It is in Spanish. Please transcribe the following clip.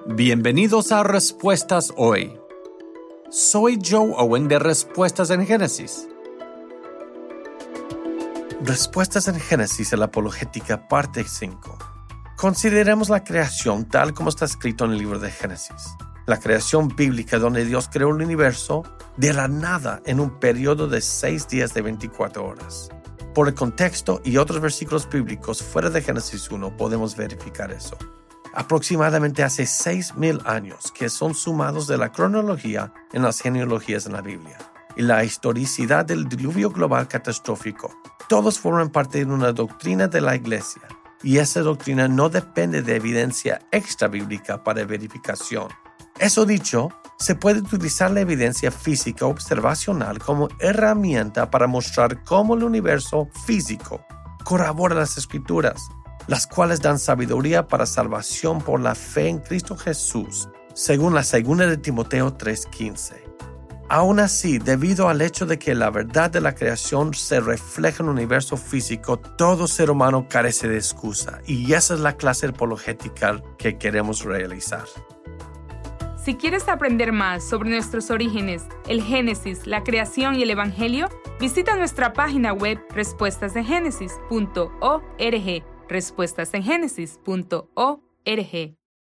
Bienvenidos a Respuestas Hoy. Soy Joe Owen de Respuestas en Génesis. Respuestas en Génesis, la apologética, parte 5. Consideremos la creación tal como está escrito en el libro de Génesis. La creación bíblica donde Dios creó el universo de la nada en un periodo de 6 días de 24 horas. Por el contexto y otros versículos bíblicos fuera de Génesis 1 podemos verificar eso. Aproximadamente hace 6,000 años que son sumados de la cronología en las genealogías en la Biblia y la historicidad del diluvio global catastrófico. Todos forman parte de una doctrina de la Iglesia y esa doctrina no depende de evidencia extrabíblica para verificación. Eso dicho, se puede utilizar la evidencia física observacional como herramienta para mostrar cómo el universo físico corrobora las Escrituras, las cuales dan sabiduría para salvación por la fe en Cristo Jesús, según la 2 de Timoteo 3:15. Aún así, debido al hecho de que la verdad de la creación se refleja en el universo físico, todo ser humano carece de excusa, y esa es la clase apologética que queremos realizar. Si quieres aprender más sobre nuestros orígenes, el Génesis, la creación y el Evangelio, visita nuestra página web respuestasengenesis.org. respuestasengenesis.org